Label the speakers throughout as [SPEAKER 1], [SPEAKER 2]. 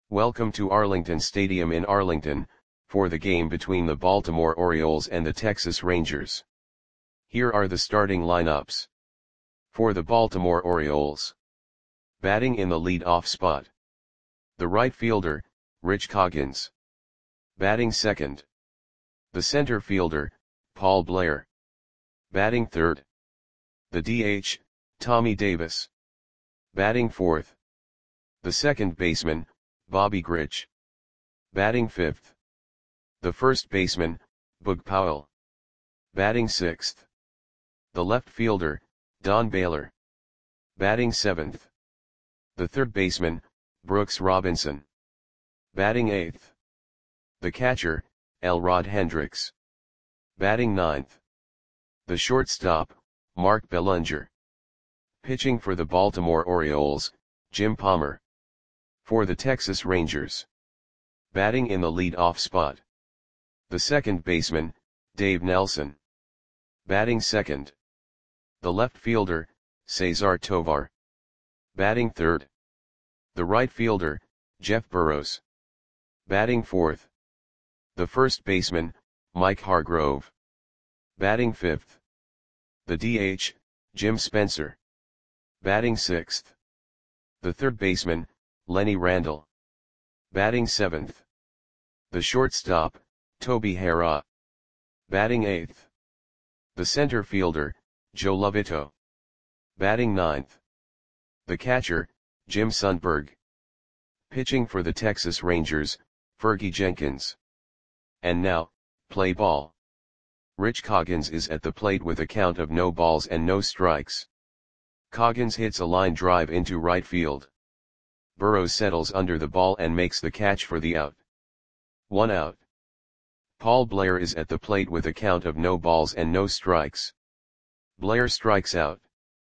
[SPEAKER 1] Welcome to Arlington Stadium in Arlington, for the game between the Baltimore Orioles and the Texas Rangers. Here are the starting lineups. For the Baltimore Orioles. Batting in the lead-off spot. The right fielder, Rich Coggins. Batting second. The center fielder, Paul Blair. Batting third. The DH, Tommy Davis. Batting fourth. The second baseman, Bobby Grich. Batting fifth. The first baseman, Boog Powell. Batting sixth. The left fielder, Don Baylor. Batting seventh. The third baseman, Brooks Robinson. Batting eighth. The catcher, Elrod Hendricks. Batting ninth. The shortstop, Mark Bellinger. Pitching for the Baltimore Orioles, Jim Palmer. For the Texas Rangers. Batting in the lead-off spot. The second baseman, Dave Nelson. Batting second. The left fielder, Cesar Tovar. Batting third. The right fielder, Jeff Burroughs. Batting fourth. The first baseman, Mike Hargrove. Batting fifth. The DH, Jim Spencer. Batting sixth. The third baseman, Lenny Randle. Batting seventh. The shortstop, Toby Harrah. Batting eighth. The center fielder, Joe Lovito. Batting ninth. The catcher, Jim Sundberg. Pitching for the Texas Rangers, Fergie Jenkins. And now, play ball. Rich Coggins is at the plate with a count of no balls and no strikes. Coggins hits a line drive into right field. Burroughs settles under the ball and makes the catch for the out. 1 out. Paul Blair is at the plate with a count of no balls and no strikes. Blair strikes out.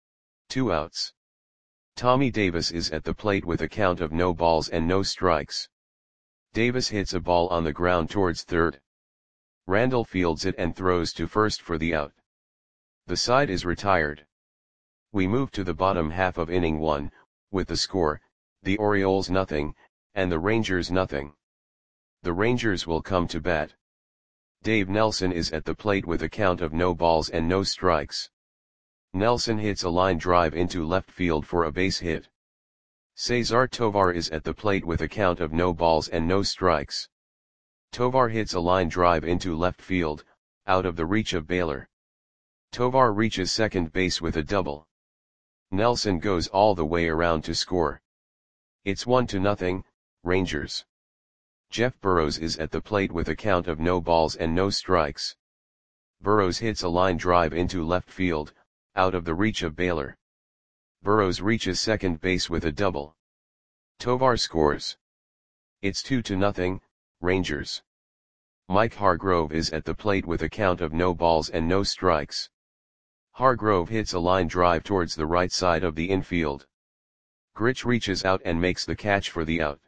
[SPEAKER 1] 2 outs. Tommy Davis is at the plate with a count of no balls and no strikes. Davis hits a ball on the ground towards third. Randle fields it and throws to first for the out. The side is retired. We move to the bottom half of inning 1, with the score, the Orioles nothing, and the Rangers nothing. The Rangers will come to bat. Dave Nelson is at the plate with a count of no balls and no strikes. Nelson hits a line drive into left field for a base hit. Cesar Tovar is at the plate with a count of no balls and no strikes. Tovar hits a line drive into left field, out of the reach of Baylor. Tovar reaches second base with a double. Nelson goes all the way around to score. It's 1-0, Rangers. Jeff Burroughs is at the plate with a count of no balls and no strikes. Burroughs hits a line drive into left field, out of the reach of Baylor. Burroughs reaches second base with a double. Tovar scores. It's 2-0, Rangers. Mike Hargrove is at the plate with a count of no balls and no strikes. Hargrove hits a line drive towards the right side of the infield. Grich reaches out and makes the catch for the out.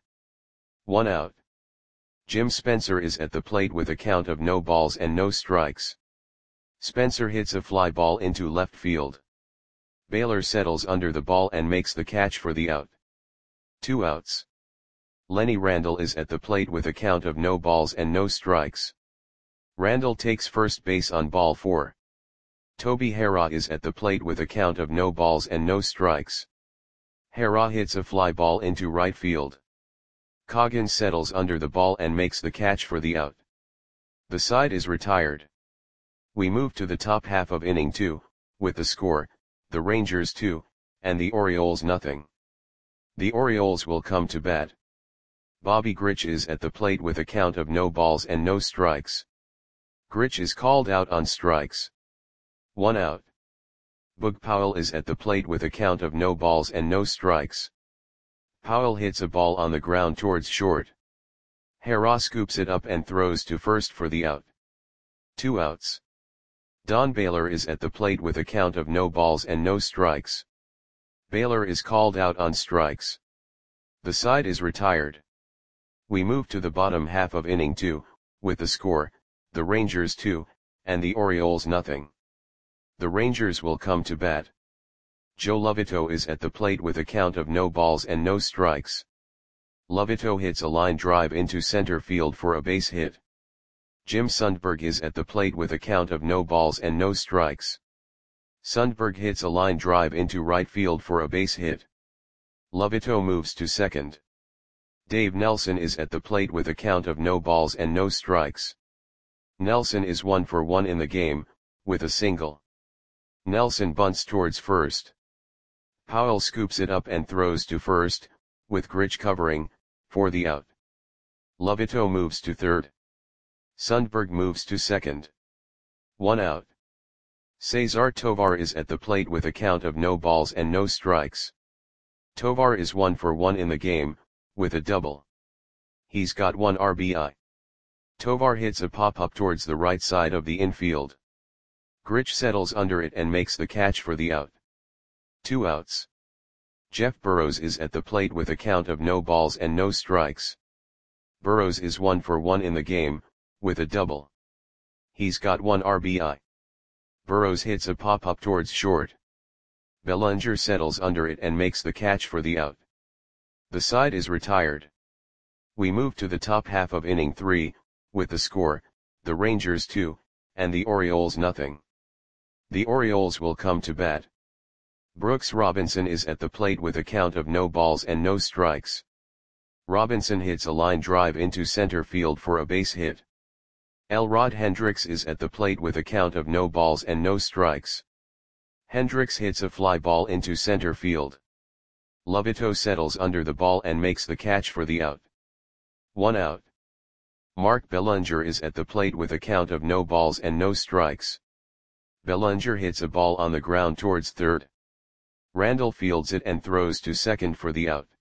[SPEAKER 1] 1 out. Jim Spencer is at the plate with a count of no balls and no strikes. Spencer hits a fly ball into left field. Baylor settles under the ball and makes the catch for the out. 2 outs. Lenny Randle is at the plate with a count of no balls and no strikes. Randle takes first base on ball 4. Toby Harrah is at the plate with a count of no balls and no strikes. Harrah hits a fly ball into right field. Coggins settles under the ball and makes the catch for the out. The side is retired. We move to the top half of inning 2, with the score, the Rangers 2, and the Orioles nothing. The Orioles will come to bat. Bobby Grich is at the plate with a count of no balls and no strikes. Grich is called out on strikes. 1 out. Boog Powell is at the plate with a count of no balls and no strikes. Powell hits a ball on the ground towards short. Harrah scoops it up and throws to first for the out. 2 outs. Don Baylor is at the plate with a count of no balls and no strikes. Baylor is called out on strikes. The side is retired. We move to the bottom half of inning 2, with the score, the Rangers 2, and the Orioles nothing. The Rangers will come to bat. Joe Lovito is at the plate with a count of no balls and no strikes. Lovito hits a line drive into center field for a base hit. Jim Sundberg is at the plate with a count of no balls and no strikes. Sundberg hits a line drive into right field for a base hit. Lovito moves to second. Dave Nelson is at the plate with a count of no balls and no strikes. Nelson is 1 for 1 in the game, with a single. Nelson bunts towards first. Powell scoops it up and throws to first, with Grich covering, for the out. Lovito moves to third. Sundberg moves to second. 1 out. Cesar Tovar is at the plate with a count of no balls and no strikes. Tovar is 1 for 1 in the game, with a double. He's got 1 RBI. Tovar hits a pop-up towards the right side of the infield. Grich settles under it and makes the catch for the out. 2 outs. Jeff Burrows is at the plate with a count of no balls and no strikes. Burrows is 1 for 1 in the game, with a double. He's got 1 RBI. Burrows hits a pop-up towards short. Bellinger settles under it and makes the catch for the out. The side is retired. We move to the top half of inning 3, with the score, the Rangers 2, and the Orioles nothing. The Orioles will come to bat. Brooks Robinson is at the plate with a count of no balls and no strikes. Robinson hits a line drive into center field for a base hit. Elrod Hendricks is at the plate with a count of no balls and no strikes. Hendricks hits a fly ball into center field. Lovito settles under the ball and makes the catch for the out. 1 out. Mark Bellinger is at the plate with a count of no balls and no strikes. Bellinger hits a ball on the ground towards third. Randall fields it and throws to second for the out.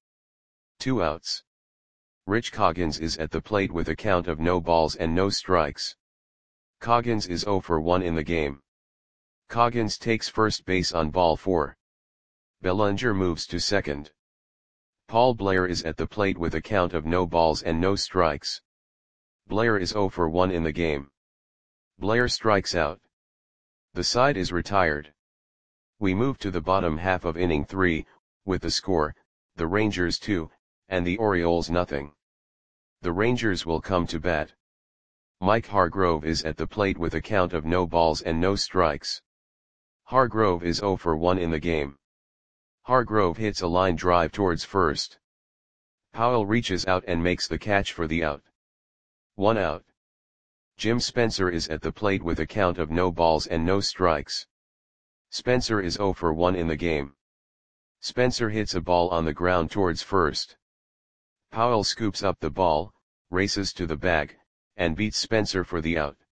[SPEAKER 1] 2 outs. Rich Coggins is at the plate with a count of no balls and no strikes. Coggins is 0 for 1 in the game. Coggins takes first base on ball 4. Bellinger moves to second. Paul Blair is at the plate with a count of no balls and no strikes. Blair is 0 for 1 in the game. Blair strikes out. The side is retired. We move to the bottom half of inning 3, with the score, the Rangers 2, and the Orioles nothing. The Rangers will come to bat. Mike Hargrove is at the plate with a count of no balls and no strikes. Hargrove is 0 for 1 in the game. Hargrove hits a line drive towards first. Powell reaches out and makes the catch for the out. 1 out. Jim Spencer is at the plate with a count of no balls and no strikes. Spencer is 0 for 1 in the game. Spencer hits a ball on the ground towards first. Powell scoops up the ball, races to the bag, and beats Spencer for the out.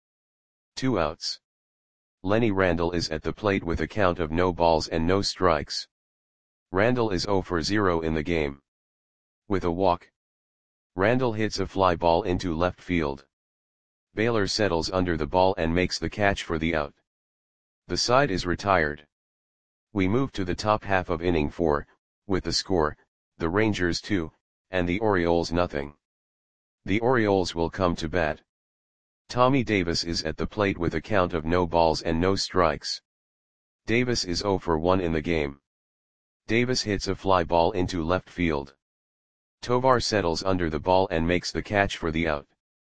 [SPEAKER 1] 2 outs. Lenny Randall is at the plate with a count of no balls and no strikes. Randall is 0 for 0 in the game. With a walk. Randall hits a fly ball into left field. Baylor settles under the ball and makes the catch for the out. The side is retired. We move to the top half of inning 4, with the score, the Rangers 2, and the Orioles nothing. The Orioles will come to bat. Tommy Davis is at the plate with a count of no balls and no strikes. Davis is 0 for 1 in the game. Davis hits a fly ball into left field. Tovar settles under the ball and makes the catch for the out.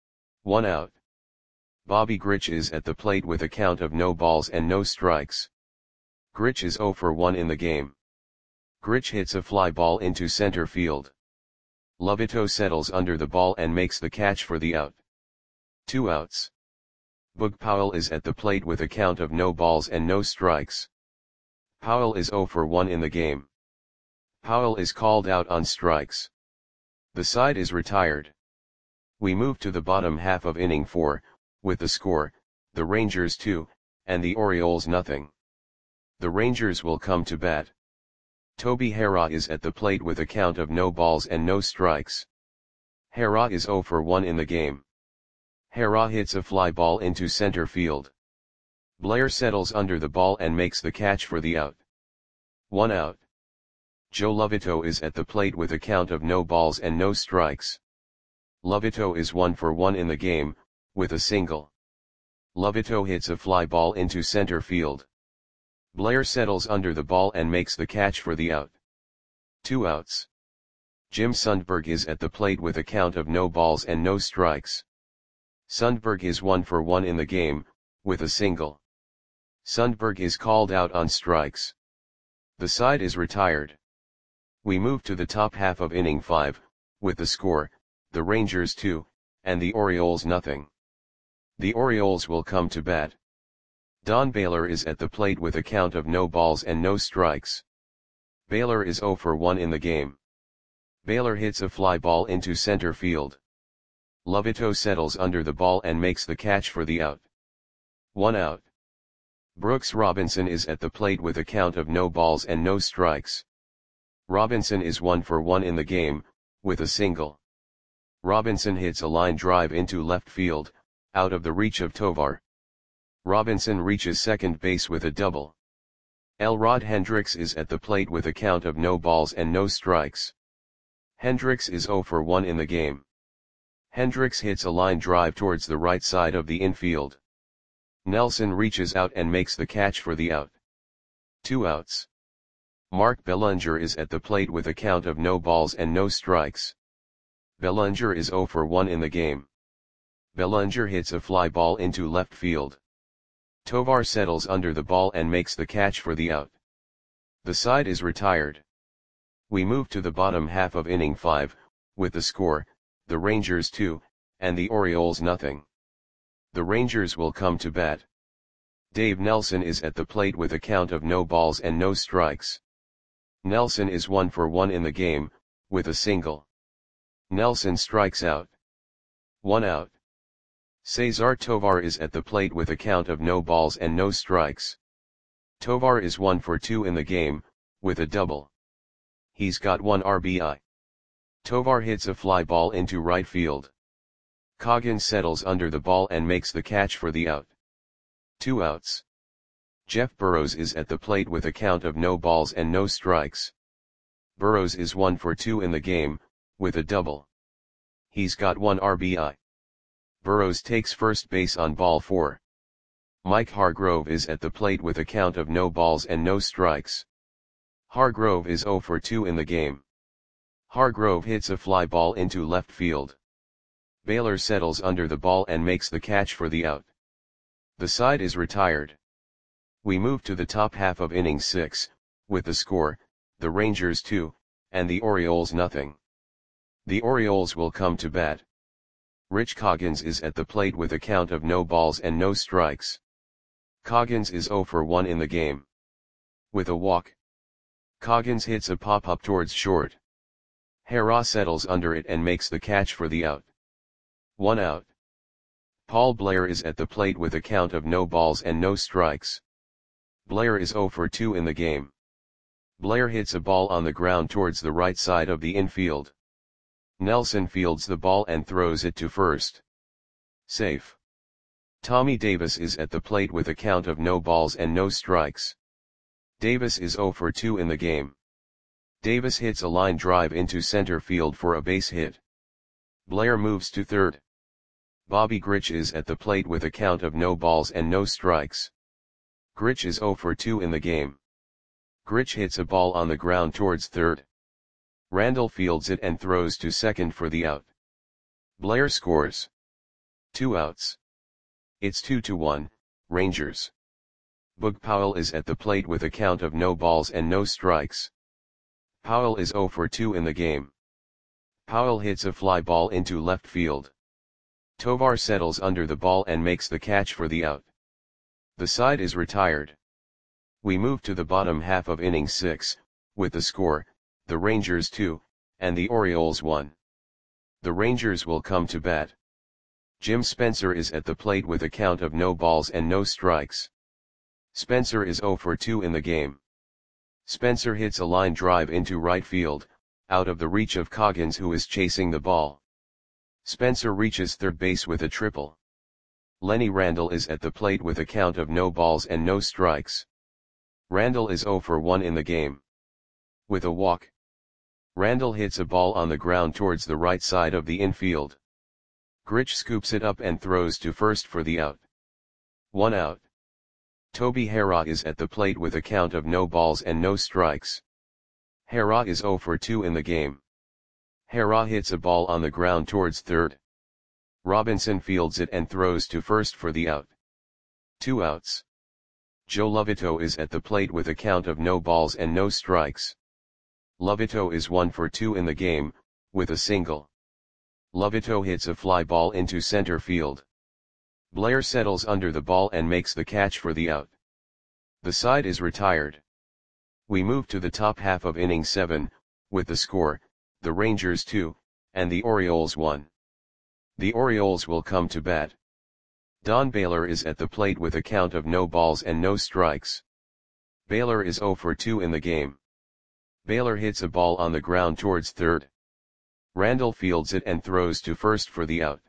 [SPEAKER 1] 1 out. Bobby Grich is at the plate with a count of no balls and no strikes. Grich is 0 for 1 in the game. Grich hits a fly ball into center field. Lovito settles under the ball and makes the catch for the out. 2 outs. Boog Powell is at the plate with a count of no balls and no strikes. Powell is 0 for 1 in the game. Powell is called out on strikes. The side is retired. We move to the bottom half of inning 4, with the score, the Rangers 2, and the Orioles nothing. The Rangers will come to bat. Toby Harrah is at the plate with a count of no balls and no strikes. Harrah is 0 for 1 in the game. Harrah hits a fly ball into center field. Blair settles under the ball and makes the catch for the out. 1 out. Joe Lovito is at the plate with a count of no balls and no strikes. Lovito is 1 for 1 in the game, with a single. Lovito hits a fly ball into center field. Blair settles under the ball and makes the catch for the out. 2 outs. Jim Sundberg is at the plate with a count of no balls and no strikes. Sundberg is 1 for 1 in the game, with a single. Sundberg is called out on strikes. The side is retired. We move to the top half of inning 5, with the score, the Rangers 2, and the Orioles nothing. The Orioles will come to bat. Don Baylor is at the plate with a count of no balls and no strikes. Baylor is 0 for 1 in the game. Baylor hits a fly ball into center field. Lovito settles under the ball and makes the catch for the out. 1 out. Brooks Robinson is at the plate with a count of no balls and no strikes. Robinson is 1 for 1 in the game, with a single. Robinson hits a line drive into left field, out of the reach of Tovar. Robinson reaches second base with a double. Elrod Hendricks is at the plate with a count of no balls and no strikes. Hendricks is 0 for 1 in the game. Hendricks hits a line drive towards the right side of the infield. Nelson reaches out and makes the catch for the out. 2 outs. Mark Bellinger is at the plate with a count of no balls and no strikes. Bellinger is 0 for 1 in the game. Bellinger hits a fly ball into left field. Tovar settles under the ball and makes the catch for the out. The side is retired. We move to the bottom half of inning 5, with the score, the Rangers 2, and the Orioles nothing. The Rangers will come to bat. Dave Nelson is at the plate with a count of no balls and no strikes. Nelson is 1 for 1 in the game, with a single. Nelson strikes out. 1 out. Cesar Tovar is at the plate with a count of no balls and no strikes. Tovar is 1 for 2 in the game, with a double. He's got 1 RBI. Tovar hits a fly ball into right field. Coggins settles under the ball and makes the catch for the out. 2 outs. Jeff Burrows is at the plate with a count of no balls and no strikes. Burrows is 1 for 2 in the game, with a double. He's got 1 RBI. Burrows takes first base on ball 4. Mike Hargrove is at the plate with a count of no balls and no strikes. Hargrove is 0 for 2 in the game. Hargrove hits a fly ball into left field. Baylor settles under the ball and makes the catch for the out. The side is retired. We move to the top half of inning 6, with the score, the Rangers 2, and the Orioles nothing. The Orioles will come to bat. Rich Coggins is at the plate with a count of no balls and no strikes. Coggins is 0 for 1 in the game. With a walk. Coggins hits a pop-up towards short. Hera settles under it and makes the catch for the out. 1 out. Paul Blair is at the plate with a count of no balls and no strikes. Blair is 0 for 2 in the game. Blair hits a ball on the ground towards the right side of the infield. Nelson fields the ball and throws it to first. Safe. Tommy Davis is at the plate with a count of no balls and no strikes. Davis is 0 for 2 in the game. Davis hits a line drive into center field for a base hit. Blair moves to third. Bobby Grich is at the plate with a count of no balls and no strikes. Grich is 0 for 2 in the game. Grich hits a ball on the ground towards third. Randall fields it and throws to second for the out. Blair scores. 2 outs. It's 2-1, Rangers. Boog Powell is at the plate with a count of no balls and no strikes. Powell is 0 for 2 in the game. Powell hits a fly ball into left field. Tovar settles under the ball and makes the catch for the out. The side is retired. We move to the bottom half of inning 6, with the score, the Rangers 2, and the Orioles 1. The Rangers will come to bat. Jim Spencer is at the plate with a count of no balls and no strikes. Spencer is 0 for 2 in the game. Spencer hits a line drive into right field, out of the reach of Coggins who is chasing the ball. Spencer reaches third base with a triple. Lenny Randall is at the plate with a count of no balls and no strikes. Randall is 0 for 1 in the game. With a walk. Randall hits a ball on the ground towards the right side of the infield. Grich scoops it up and throws to first for the out. 1 out. Toby Hera is at the plate with a count of no balls and no strikes. Hera is 0 for 2 in the game. Hara hits a ball on the ground towards third. Robinson fields it and throws to first for the out. 2 outs. Joe Lovito is at the plate with a count of no balls and no strikes. Lovito is 1 for 2 in the game, with a single. Lovito hits a fly ball into center field. Blair settles under the ball and makes the catch for the out. The side is retired. We move to the top half of inning 7, with the score, the Rangers 2, and the Orioles 1. The Orioles will come to bat. Don Baylor is at the plate with a count of no balls and no strikes. Baylor is 0 for 2 in the game. Baylor hits a ball on the ground towards third. Randall fields it and throws to first for the out.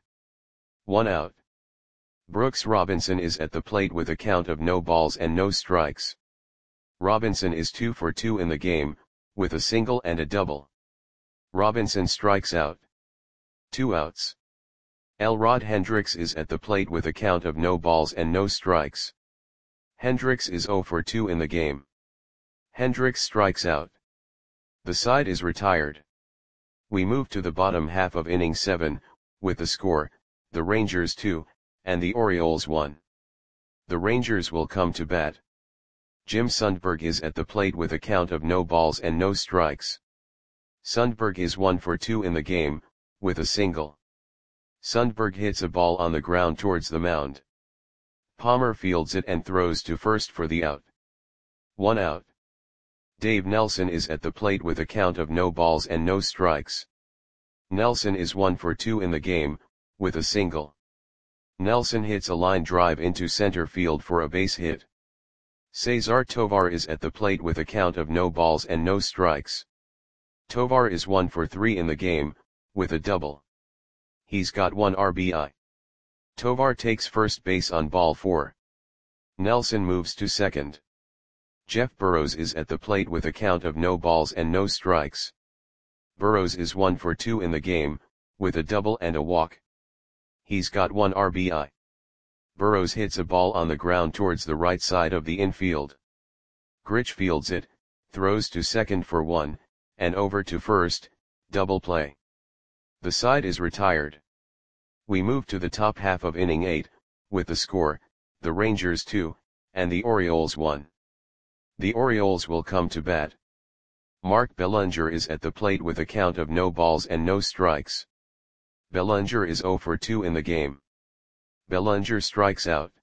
[SPEAKER 1] 1 out. Brooks Robinson is at the plate with a count of no balls and no strikes. Robinson is 2 for 2 in the game, with a single and a double. Robinson strikes out. 2 outs. Elrod Hendricks is at the plate with a count of no balls and no strikes. Hendricks is 0 for 2 in the game. Hendricks strikes out. The side is retired. We move to the bottom half of inning 7, with the score, the Rangers 2, and the Orioles 1. The Rangers will come to bat. Jim Sundberg is at the plate with a count of no balls and no strikes. Sundberg is 1 for 2 in the game, with a single. Sundberg hits a ball on the ground towards the mound. Palmer fields it and throws to first for the out. 1 out. Dave Nelson is at the plate with a count of no balls and no strikes. Nelson is 1 for 2 in the game, with a single. Nelson hits a line drive into center field for a base hit. Cesar Tovar is at the plate with a count of no balls and no strikes. Tovar is 1 for 3 in the game, with a double. He's got 1 RBI. Tovar takes first base on ball 4. Nelson moves to second. Jeff Burrows is at the plate with a count of no balls and no strikes. Burrows is 1 for 2 in the game, with a double and a walk. He's got 1 RBI. Burrows hits a ball on the ground towards the right side of the infield. Grich fields it, throws to second for 1, and over to first, double play. The side is retired. We move to the top half of inning 8, with the score, the Rangers 2, and the Orioles 1. The Orioles will come to bat. Mark Bellinger is at the plate with a count of no balls and no strikes. Bellinger is 0 for 2 in the game. Bellinger strikes out.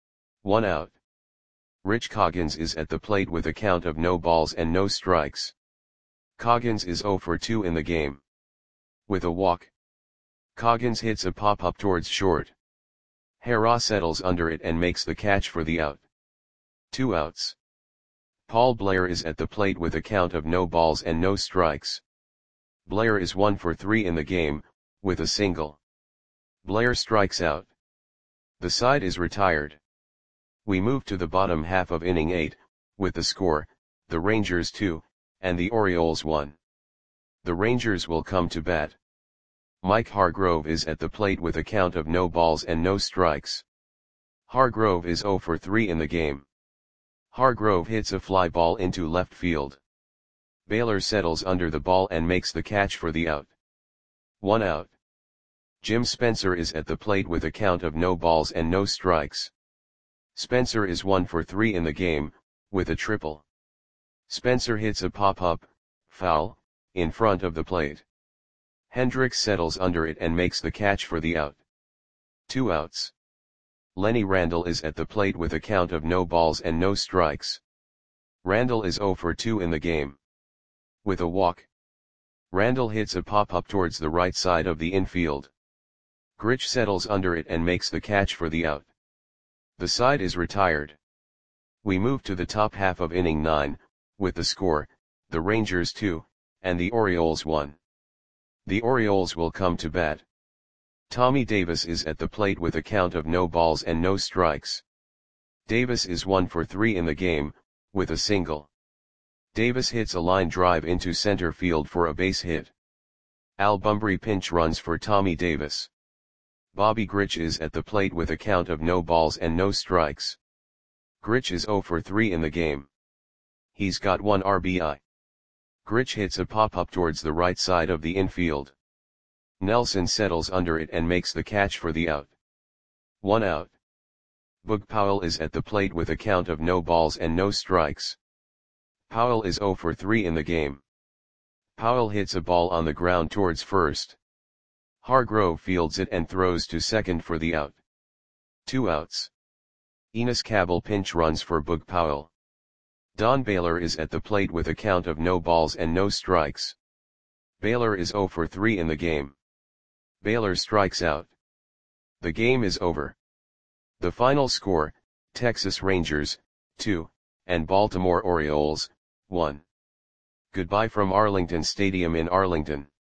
[SPEAKER 1] 1 out. Rich Coggins is at the plate with a count of no balls and no strikes. Coggins is 0 for 2 in the game. With a walk. Coggins hits a pop-up towards short. Hara settles under it and makes the catch for the out. 2 outs. Paul Blair is at the plate with a count of no balls and no strikes. Blair is 1 for 3 in the game, with a single. Blair strikes out. The side is retired. We move to the bottom half of inning 8, with the score, the Rangers 2, and the Orioles 1. The Rangers will come to bat. Mike Hargrove is at the plate with a count of no balls and no strikes. Hargrove is 0 for 3 in the game. Hargrove hits a fly ball into left field. Baylor settles under the ball and makes the catch for the out. 1 out. Jim Spencer is at the plate with a count of no balls and no strikes. Spencer is 1 for 3 in the game, with a triple. Spencer hits a pop-up, foul, in front of the plate. Hendricks settles under it and makes the catch for the out. 2 outs. Lenny Randall is at the plate with a count of no balls and no strikes. Randall is 0 for 2 in the game. With a walk. Randall hits a pop-up towards the right side of the infield. Grich settles under it and makes the catch for the out. The side is retired. We move to the top half of inning 9, with the score, the Rangers 2, and the Orioles 1. The Orioles will come to bat. Tommy Davis is at the plate with a count of no balls and no strikes. Davis is 1 for 3 in the game, with a single. Davis hits a line drive into center field for a base hit. Al Bumbry pinch runs for Tommy Davis. Bobby Grich is at the plate with a count of no balls and no strikes. Grich is 0 for 3 in the game. He's got 1 RBI. Grich hits a pop-up towards the right side of the infield. Nelson settles under it and makes the catch for the out. 1 out. Boog Powell is at the plate with a count of no balls and no strikes. Powell is 0 for 3 in the game. Powell hits a ball on the ground towards first. Hargrove fields it and throws to second for the out. 2 outs. Enos Cabell pinch runs for Boog Powell. Don Baylor is at the plate with a count of no balls and no strikes. Baylor is 0 for 3 in the game. Baylor strikes out. The game is over. The final score, Texas Rangers, 2, and Baltimore Orioles, 1. Goodbye from Arlington Stadium in Arlington.